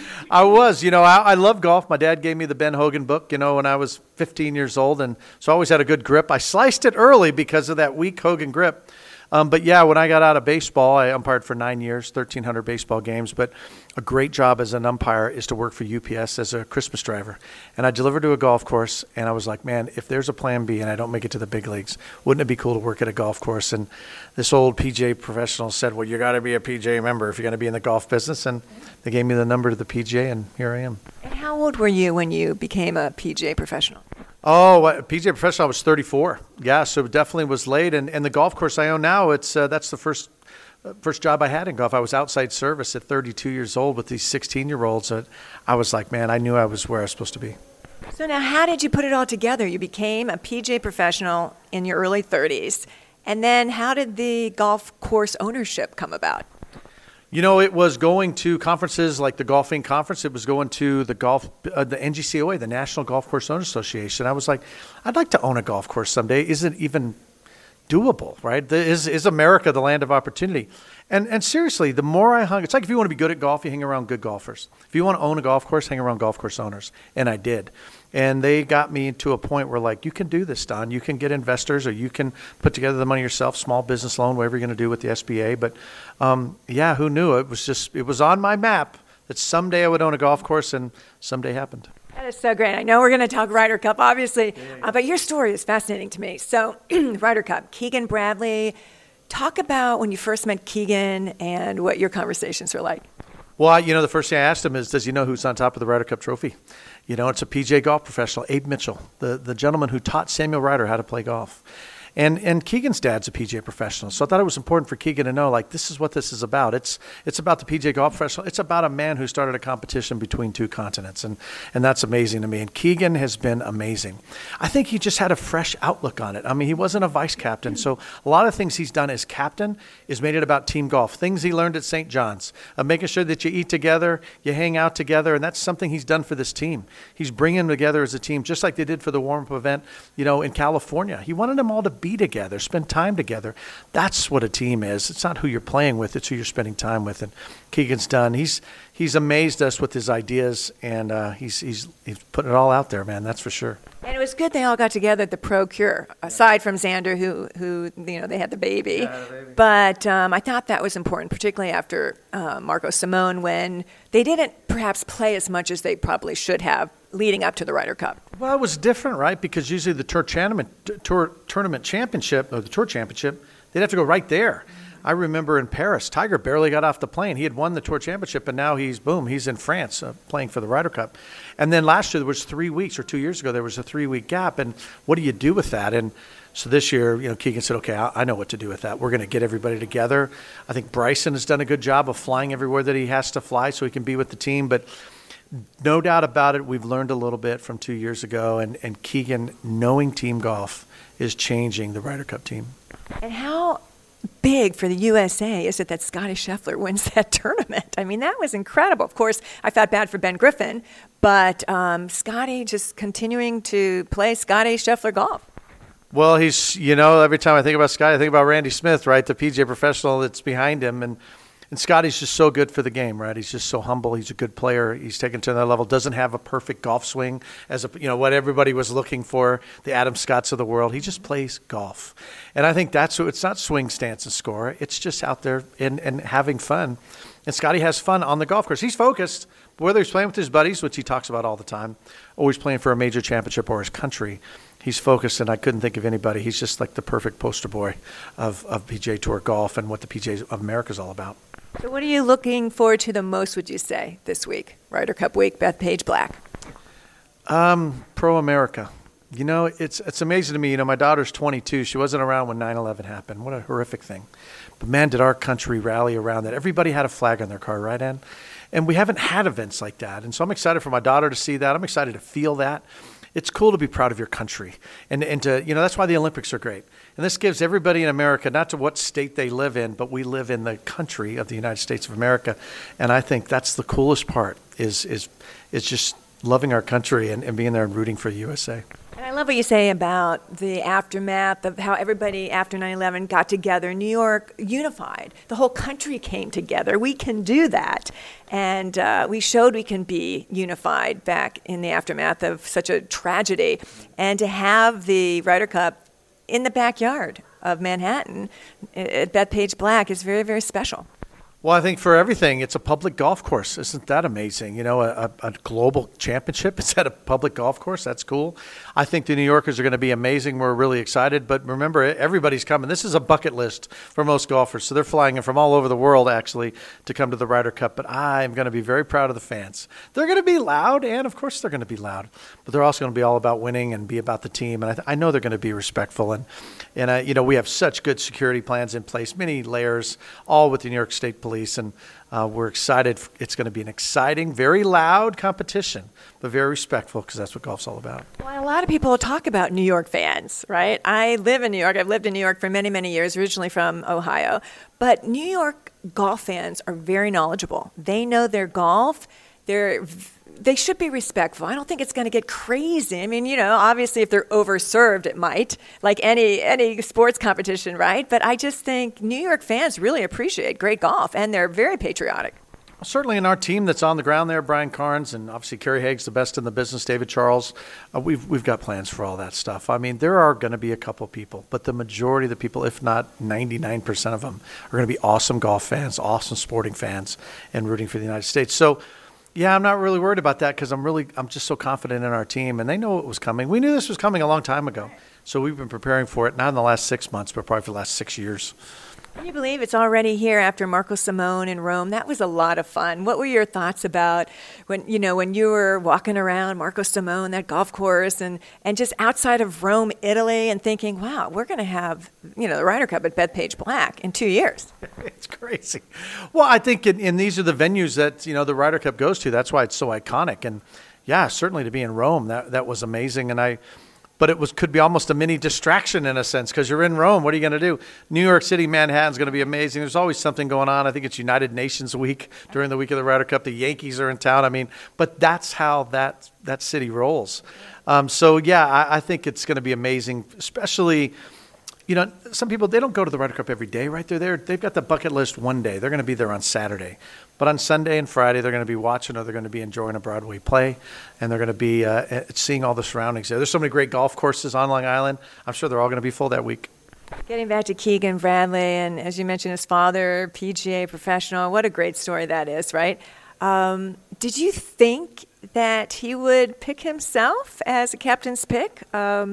I was. I love golf. My dad gave me the Ben Hogan book, when I was 15 years old, and so I always had a good grip. I sliced it early because of that weak Hogan grip. But yeah, when I got out of baseball, I umpired for 9 years, 1,300 baseball games. But a great job as an umpire is to work for UPS as a Christmas driver. And I delivered to a golf course, and I was like, man, if there's a plan B and I don't make it to the big leagues, wouldn't it be cool to work at a golf course? And this old PGA professional said, well, you got to be a PGA member if you're going to be in the golf business. And they gave me the number to the PGA, and here I am. And how old were you when you became a PGA professional? Oh, PGA professional, I was 34. Yeah, so it definitely was late. And the golf course I own now, that's the first job I had in golf. I was outside service at 32 years old with these 16-year-olds. I was like, man, I knew I was where I was supposed to be. So now how did you put it all together? You became a PGA professional in your early 30s. And then how did the golf course ownership come about? It was going to conferences like the Golfing Conference. It was going to the NGCOA, the National Golf Course Owners Association. I was like, I'd like to own a golf course someday. Is it even doable, right? Is America the land of opportunity? And seriously, the more I hung, it's like if you want to be good at golf, you hang around good golfers. If you want to own a golf course, hang around golf course owners. And I did. And they got me to a point where, like, you can do this, Don. You can get investors, or you can put together the money yourself, small business loan, whatever you're going to do with the SBA. But, yeah, who knew? It was on my map that someday I would own a golf course, and someday happened. That is so great. I know we're going to talk Ryder Cup, obviously, but your story is fascinating to me. So, Ryder Cup, Keegan Bradley, talk about when you first met Keegan and what your conversations were like. Well, the first thing I asked him is, does he know who's on top of the Ryder Cup trophy? It's a PGA golf professional, Abe Mitchell, the gentleman who taught Samuel Ryder how to play golf. And Keegan's dad's a PGA professional. So I thought it was important for Keegan to know, like, this is what this is about. It's about the PGA golf professional. It's about a man who started a competition between two continents. And that's amazing to me. And Keegan has been amazing. I think he just had a fresh outlook on it. I mean, he wasn't a vice captain. So a lot of things he's done as captain is made it about team golf. Things he learned at St. John's, making sure that you eat together, you hang out together. And that's something he's done for this team. He's bringing them together as a team, just like they did for the warm-up event, in California. He wanted them all to be together, spend time together. That's what a team is. It's not who you're playing with, it's who you're spending time with. And Keegan's done. He's amazed us with his ideas, and he's putting it all out there, man. That's for sure. And it was good they all got together at the Pro Cure, aside from Xander, who they had the baby. Yeah, the baby. But I thought that was important, particularly after Marco Simone, when they didn't perhaps play as much as they probably should have leading up to the Ryder Cup? Well, it was different, right? Because usually the tour tournament championship, or the tour championship, they'd have to go right there. I remember in Paris, Tiger barely got off the plane. He had won the tour championship, and now he's in France playing for the Ryder Cup. And then last year there was 3 weeks, or 2 years ago there was a 3-week gap. And what do you do with that? And so this year, Keegan said, okay, I know what to do with that. We're going to get everybody together. I think Bryson has done a good job of flying everywhere that he has to fly so he can be with the team. But no doubt about it, we've learned a little bit from 2 years ago. And Keegan, knowing team golf, is changing the Ryder Cup team. And how big for the USA is it that Scottie Scheffler wins that tournament? I mean, that was incredible. Of course, I felt bad for Ben Griffin, but Scottie just continuing to play Scottie Scheffler golf. Well, he's, every time I think about Scottie, I think about Randy Smith, right? The PGA professional that's behind him. And Scottie's just so good for the game, right? He's just so humble. He's a good player. He's taken to another level. Doesn't have a perfect golf swing as what everybody was looking for, the Adam Scotts of the world. He just plays golf. And I think that's what, it's not swing, stance, and score. It's just out there and having fun. And Scottie has fun on the golf course. He's focused, whether he's playing with his buddies, which he talks about all the time, or he's playing for a major championship or his country. He's focused, and I couldn't think of anybody. He's just like the perfect poster boy of PGA Tour golf and what the PGA of America is all about. So what are you looking forward to the most, would you say, this week? Ryder Cup week, Bethpage Black. Pro America. It's amazing to me. My daughter's 22. She wasn't around when 9/11 happened. What a horrific thing. But, man, did our country rally around that. Everybody had a flag on their car, right, Ann? And we haven't had events like that. And so I'm excited for my daughter to see that. I'm excited to feel that. It's cool to be proud of your country. And to, that's why the Olympics are great. And this gives everybody in America, not to what state they live in, but we live in the country of the United States of America. And I think that's the coolest part is just loving our country and being there and rooting for the USA. And I love what you say about the aftermath of how everybody after 9/11 got together. New York unified. The whole country came together. We can do that. And we showed we can be unified back in the aftermath of such a tragedy. And to have the Ryder Cup in the backyard of Manhattan at Bethpage Black is very, very special. Well, I think for everything, it's a public golf course. Isn't that amazing? A global championship is at a public golf course. That's cool. I think the New Yorkers are going to be amazing. We're really excited. But remember, everybody's coming. This is a bucket list for most golfers. So they're flying in from all over the world, actually, to come to the Ryder Cup. But I'm going to be very proud of the fans. They're going to be loud, and of course they're going to be loud. But they're also going to be all about winning and be about the team. And I know they're going to be respectful. And we have such good security plans in place, many layers, all with the New York State Police. And we're excited. It's going to be an exciting, very loud competition, but very respectful because that's what golf's all about. Well, a lot of people talk about New York fans, right? I live in New York. I've lived in New York for many, many years, originally from Ohio. But New York golf fans are very knowledgeable. They know their golf. They should be respectful. I don't think it's going to get crazy. I mean, obviously if they're overserved, it might, like any sports competition, right? But I just think New York fans really appreciate great golf, and they're very patriotic. Well, certainly in our team that's on the ground there, Brian Carnes, and obviously Kerry Haig's the best in the business, David Charles, we've got plans for all that stuff. I mean, there are going to be a couple people, but the majority of the people, if not 99% of them, are going to be awesome golf fans, awesome sporting fans, and rooting for the United States. So, yeah, I'm not really worried about that because I'm just so confident in our team, and they know it was coming. We knew this was coming a long time ago, so we've been preparing for it, not in the last 6 months, but probably for the last 6 years. Can you believe it's already here after Marco Simone in Rome? That was a lot of fun. What were your thoughts about when you were walking around Marco Simone, that golf course, and just outside of Rome, Italy, and thinking, wow, we're going to have, the Ryder Cup at Bethpage Black in 2 years. It's crazy. Well, I think and these are the venues that, the Ryder Cup goes to. That's why it's so iconic. And yeah, certainly to be in Rome, that was amazing. But it could be almost a mini distraction in a sense because you're in Rome. What are you going to do? New York City, Manhattan's going to be amazing. There's always something going on. I think it's United Nations Week during the week of the Ryder Cup. The Yankees are in town. I mean, but that's how that city rolls. So, yeah, I think it's going to be amazing, especially – some people, they don't go to the Ryder Cup every day, right? They're there. They've got the bucket list one day. They're going to be there on Saturday. But on Sunday and Friday, they're going to be watching or they're going to be enjoying a Broadway play. And they're going to be seeing all the surroundings there. There's so many great golf courses on Long Island. I'm sure they're all going to be full that week. Getting back to Keegan Bradley, and as you mentioned, his father, PGA professional. What a great story that is, right? Did you think that he would pick himself as a captain's pick?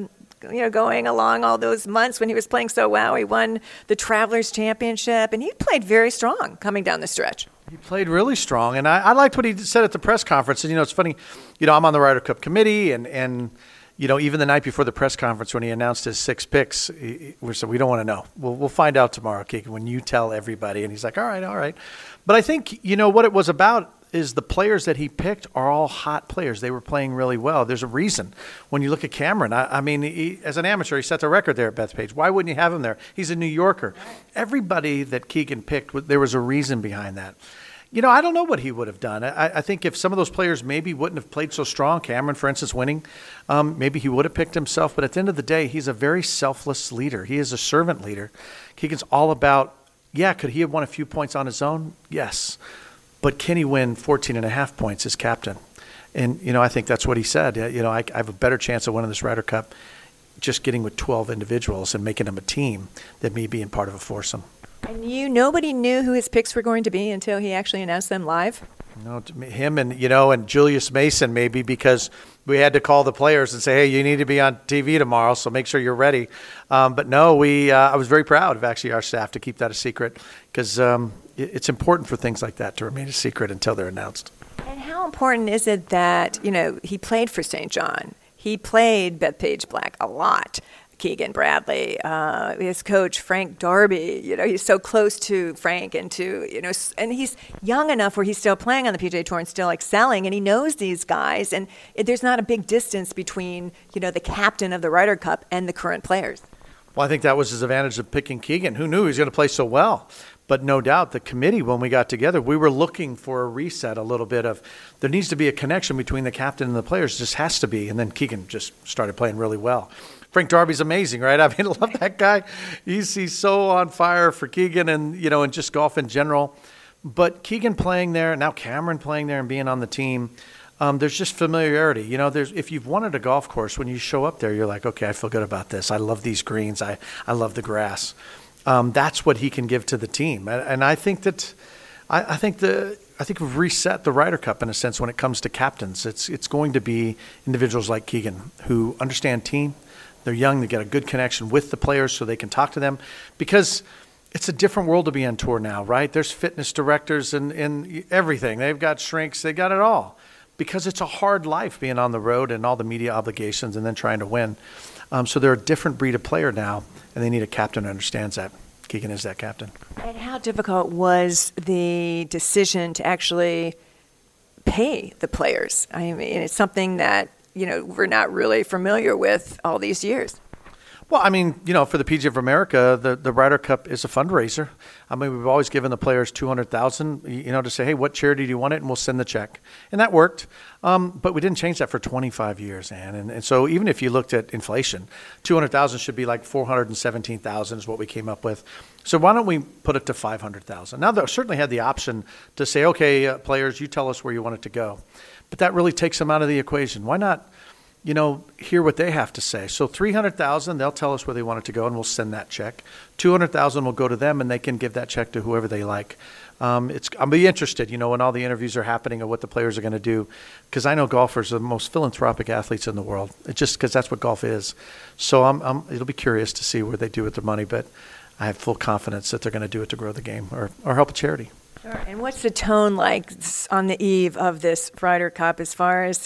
Going along all those months when he was playing so well, he won the Travelers Championship, and he played very strong coming down the stretch. He played really strong, and I liked what he said at the press conference. And, it's funny, I'm on the Ryder Cup committee, and even the night before the press conference when he announced his 6 picks, we said, we don't want to know. We'll find out tomorrow, Keegan, when you tell everybody. And he's like, all right. But I think, what it was about is the players that he picked are all hot players. They were playing really well. There's a reason. When you look at Cameron, he, as an amateur, he set the record there at Bethpage. Why wouldn't you have him there? He's a New Yorker. Everybody that Keegan picked, there was a reason behind that. I don't know what he would have done. I think if some of those players maybe wouldn't have played so strong, Cameron, for instance, winning, maybe he would have picked himself. But at the end of the day, he's a very selfless leader. He is a servant leader. Keegan's all about, could he have won a few points on his own? Yes. But can he win 14.5 points as captain? And, I think that's what he said. I have a better chance of winning this Ryder Cup just getting with 12 individuals and making them a team than me being part of a foursome. And nobody knew who his picks were going to be until he actually announced them live? No, him and, and Julius Mason maybe, because we had to call the players and say, hey, you need to be on TV tomorrow, so make sure you're ready. But no, I was very proud of actually our staff to keep that a secret because it's important for things like that to remain a secret until they're announced. And how important is it that, he played for St. John? He played Bethpage Black a lot. Keegan Bradley, his coach Frank Darby, he's so close to Frank and and he's young enough where he's still playing on the PGA Tour and still excelling, and he knows these guys, and there's not a big distance between, the captain of the Ryder Cup and the current players. Well, I think that was his advantage of picking Keegan. Who knew he was going to play so well? But no doubt, the committee, when we got together, we were looking for a reset, a little bit of there needs to be a connection between the captain and the players. Just has to be. And then Keegan just started playing really well. Frank Darby's amazing, right? I love that guy. He's so on fire for Keegan and, and just golf in general. But Keegan playing there, now Cameron playing there and being on the team, there's just familiarity. If you've won at a golf course, when you show up there, you're like, okay, I feel good about this. I love these greens. I love the grass. That's what he can give to the team. And I think that I think we've reset the Ryder Cup in a sense when it comes to captains. It's going to be individuals like Keegan who understand team. They're young. They get a good connection with the players so they can talk to them because it's a different world to be on tour now, right? There's fitness directors and everything. They've got shrinks. They got it all because it's a hard life being on the road and all the media obligations and then trying to win. So they're a different breed of player now, and they need a captain who understands that. Keegan is that captain. And how difficult was the decision to actually pay the players? I mean, it's something that we're not really familiar with all these years. Well, for the PGA of America, the Ryder Cup is a fundraiser. We've always given the players $200,000, to say, hey, what charity do you want it? And we'll send the check. And that worked. But we didn't change that for 25 years, Ann. And so even if you looked at inflation, $200,000 should be like $417,000 is what we came up with. So why don't we put it to $500,000? Now, they certainly had the option to say, okay, players, you tell us where you want it to go. But that really takes them out of the equation. Why not, hear what they have to say? So $300,000, they'll tell us where they want it to go, and we'll send that check. $200,000 will go to them, and they can give that check to whoever they like. I'll be interested, when all the interviews are happening of what the players are going to do, because I know golfers are the most philanthropic athletes in the world. It's just because that's what golf is. So it'll be curious to see what they do with their money, but I have full confidence that they're going to do it to grow the game or help a charity. Sure. And what's the tone like on the eve of this Ryder Cup as far as,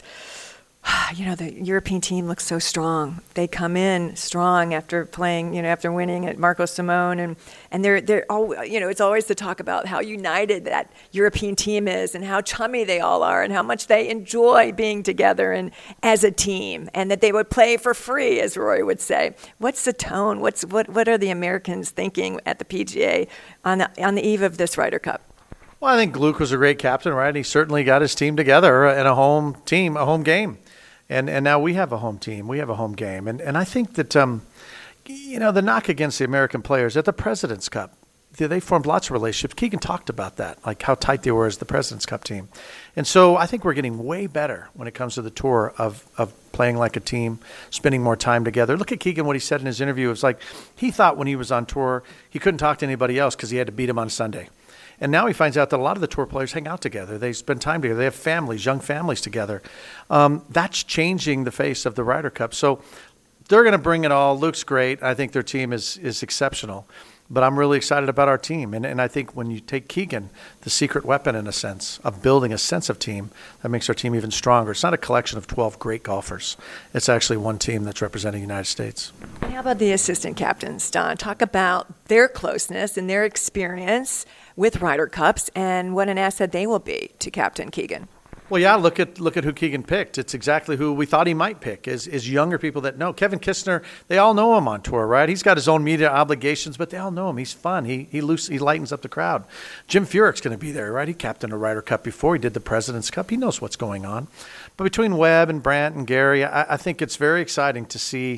the European team looks so strong. They come in strong after playing, after winning at Marco Simone. And they're all, it's always the talk about how united that European team is and how chummy they all are and how much they enjoy being together and as a team and that they would play for free, as Rory would say. What's the tone? What are the Americans thinking at the PGA on the eve of this Ryder Cup? Well, I think Luke was a great captain, right? He certainly got his team together in a home game. And now we have a home team. We have a home game. And I think that, the knock against the American players at the President's Cup, they formed lots of relationships. Keegan talked about that, like how tight they were as the President's Cup team. And so I think we're getting way better when it comes to the tour of playing like a team, spending more time together. Look at Keegan, what he said in his interview. It was like he thought when he was on tour, he couldn't talk to anybody else because he had to beat him on Sunday. And now he finds out that a lot of the tour players hang out together. They spend time together. They have families, young families together. That's changing the face of the Ryder Cup. So they're going to bring it all. Luke's great. I think their team is exceptional. But I'm really excited about our team. And I think when you take Keegan, the secret weapon in a sense of building a sense of team, that makes our team even stronger. It's not a collection of 12 great golfers. It's actually one team that's representing the United States. How about the assistant captains, Don? Talk about their closeness and their experience with Ryder Cups and what an asset they will be to Captain Keegan. Well, yeah, look at who Keegan picked. It's exactly who we thought he might pick, is younger people that know. Kevin Kistner, they all know him on tour, right? He's got his own media obligations, but they all know him. He's fun. He lightens up the crowd. Jim Furyk's going to be there, right? He captained a Ryder Cup before. He did the President's Cup. He knows what's going on. But between Webb and Brandt and Gary, I think it's very exciting to see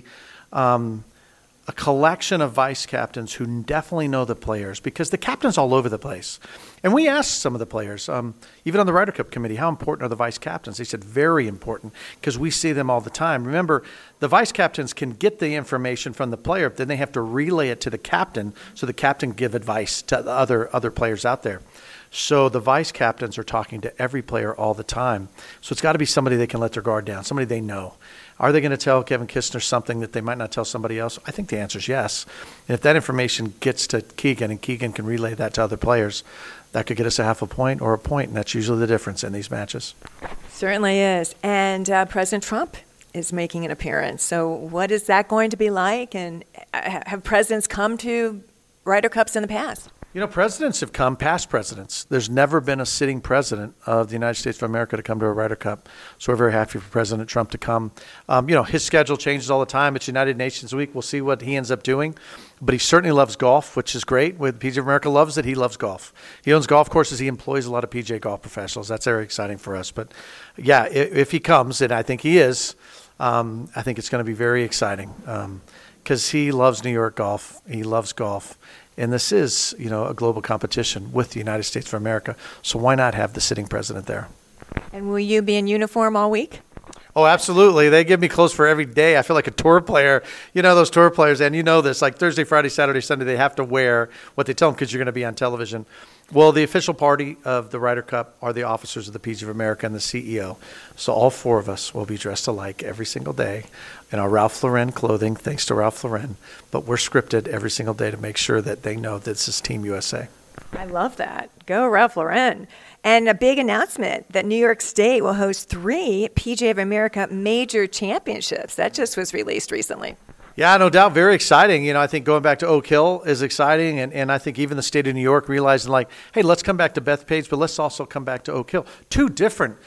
a collection of vice captains who definitely know the players, because the captain's all over the place. And we asked some of the players, even on the Ryder Cup committee, how important are the vice captains? They said very important, because we see them all the time. Remember, the vice captains can get the information from the player, but then they have to relay it to the captain so the captain can give advice to the other players out there. So the vice captains are talking to every player all the time. So it's got to be somebody they can let their guard down, somebody they know. Are they going to tell Kevin Kistner something that they might not tell somebody else? I think the answer is yes. And if that information gets to Keegan and Keegan can relay that to other players, that could get us a half a point or a point, and that's usually the difference in these matches. Certainly is. And President Trump is making an appearance. So what is that going to be like? And have presidents come to Ryder Cups in the past? You know, presidents have come, past presidents. There's never been a sitting president of the United States of America to come to a Ryder Cup. So we're very happy for President Trump to come. His schedule changes all the time. It's United Nations Week. We'll see what he ends up doing. But he certainly loves golf, which is great. With PGA of America loves it. He loves golf. He owns golf courses. He employs a lot of PGA golf professionals. That's very exciting for us. But, yeah, if he comes, and I think he is, I think it's going to be very exciting because he loves New York golf. He loves golf. And this is, a global competition with the United States of America. So why not have the sitting president there? And will you be in uniform all week? Oh, absolutely. They give me clothes for every day. I feel like a tour player. You know those tour players, and you know this, like Thursday, Friday, Saturday, Sunday, they have to wear what they tell them because you're going to be on television. Well, the official party of the Ryder Cup are the officers of the PGA of America and the CEO. So all four of us will be dressed alike every single day in our Ralph Lauren clothing, thanks to Ralph Lauren. But we're scripted every single day to make sure that they know this is Team USA. I love that. Go Ralph Lauren. And a big announcement that New York State will host 3 PGA of America major championships. That just was released recently. Yeah, no doubt. Very exciting. I think going back to Oak Hill is exciting. And I think even the state of New York realizing hey, let's come back to Bethpage, but let's also come back to Oak Hill. 2 different,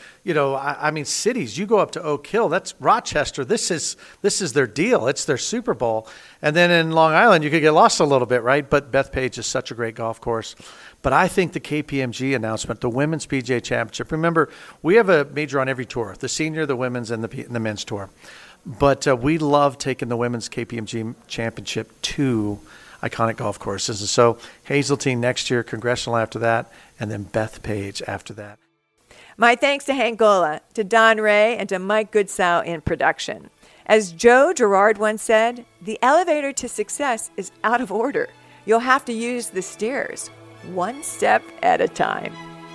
cities. You go up to Oak Hill, that's Rochester. This is their deal. It's their Super Bowl. And then in Long Island, you could get lost a little bit, right? But Bethpage is such a great golf course. But I think the KPMG announcement, the Women's PGA Championship, remember, we have a major on every tour, the senior, the women's, and the men's tour. But we love taking the Women's KPMG Championship to iconic golf courses. And so Hazeltine next year, Congressional after that, and then Bethpage after that. My thanks to Hank Gola, to Don Ray, and to Mike Goodsow in production. As Joe Girard once said, the elevator to success is out of order. You'll have to use the stairs, one step at a time.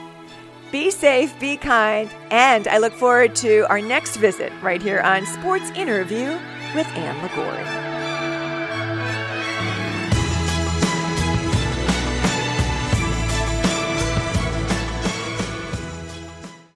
Be safe, be kind, and I look forward to our next visit right here on Sports Interview with Ann Liguori.